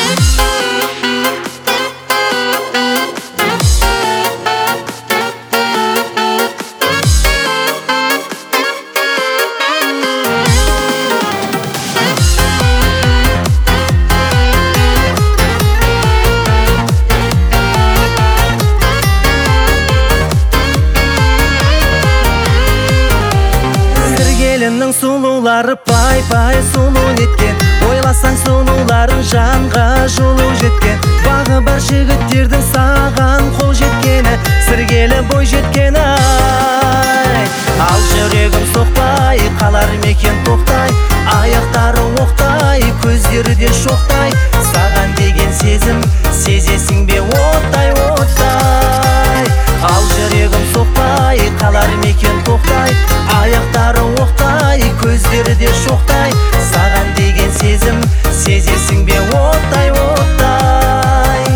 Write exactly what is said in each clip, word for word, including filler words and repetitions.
Сіргелінің сұлулары пай-пай сұлу неткен, ойласаң сұлуларын жанға жылу жеткен. Бағы бар жігіттердің саған қол жеткені, Сіргелі бой жеткені ай. Ал жүрегім соқпай, қалар мекен тоқтай, аяқтары оқтай, көздері де шоқтай. Саған деген сезім, сезесің бе оттай, оттай. Ал жүрегім соқпай, қалар мекен тоқтай, аяқтары оқтай, көздері де шоқтай. Саған деген сезім, сезесің бе оттай, оттай.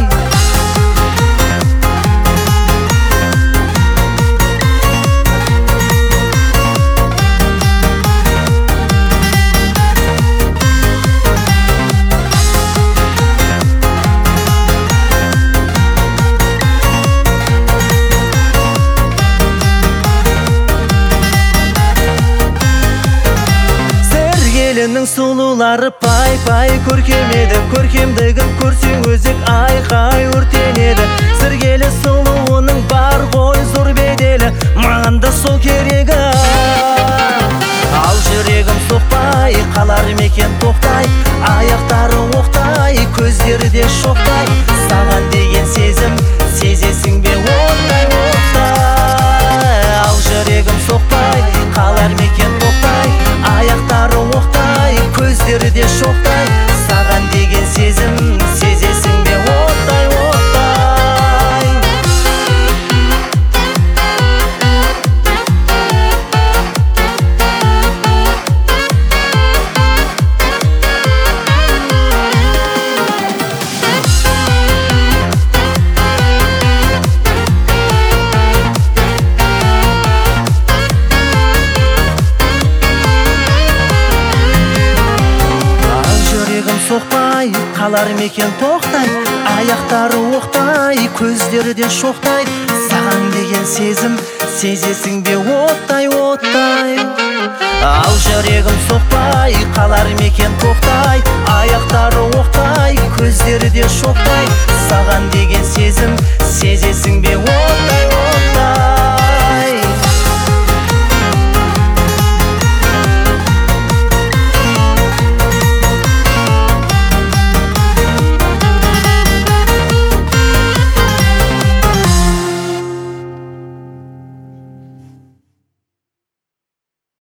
Сіргелінің сұлулары пай-пай көркем еді, көркемдігін көрсең өзек айқай өртенеді. Сіргелі сұлуының бар ғой зор беделі, маған да сол керегі. Ал жүрегім соқпай, қалар мекен тоқтай, аяқтары оқтай, көздері де шоқтай. Саған деген сезім, сезесің бе оттай, оттай. Ал жүрегім соқпай, қалар мекен тоқтай, аяқтары оқтай, көздері де шоқтай. Саған деген сезім, сезесің бе оттай, оттай. Соқпай, қалар мекен тоқтай, аяқтары оқтай, көздері де шоқтай. Саған деген сезім, сезесің бе оттай, оттай. Ал жүрегім соқпай, қалар мекен тоқтай, аяқтары оқтай, көздері де шоқтай.